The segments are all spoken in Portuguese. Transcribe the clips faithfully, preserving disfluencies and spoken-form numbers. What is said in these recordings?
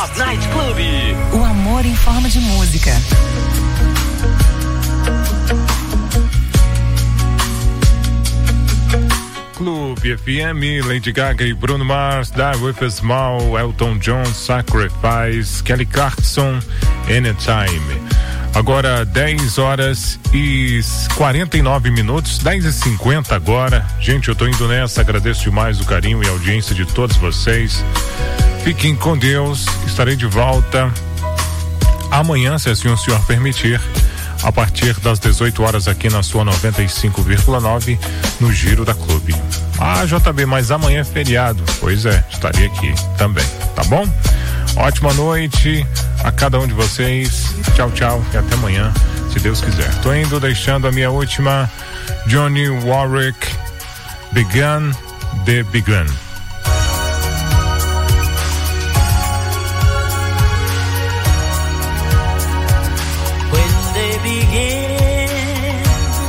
Hot Night Club. O amor em forma de música. Clube F M, Lady Gaga e Bruno Mars, Die With a Smile, Elton John, Sacrifice, Kelly Clarkson, Anytime. Agora dez horas e quarenta e nove minutos, dez e cinquenta agora. Gente, eu tô indo nessa, agradeço demais o carinho e a audiência de todos vocês. Fiquem com Deus, estarei de volta amanhã, se assim o senhor permitir, a partir das dezoito horas aqui na sua noventa e cinco vírgula nove, no Giro da Clube. Ah, J B, mas amanhã é feriado. Pois é, estarei aqui também, tá bom? Ótima noite a cada um de vocês. Tchau, tchau e até amanhã, se Deus quiser. Tô indo deixando a minha última, Johnny Warwick, Begun the Begun. Begin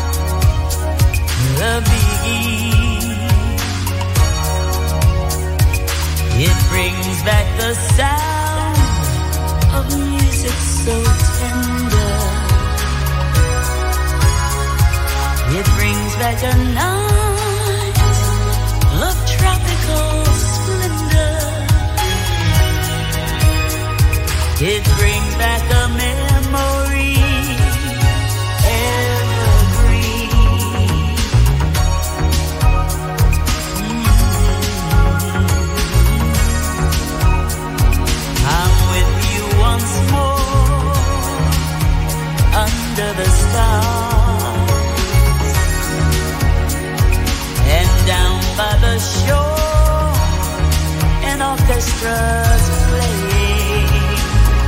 the begin. It brings back the sound of music so tender. It brings back a night of tropical splendor. It brings back a memory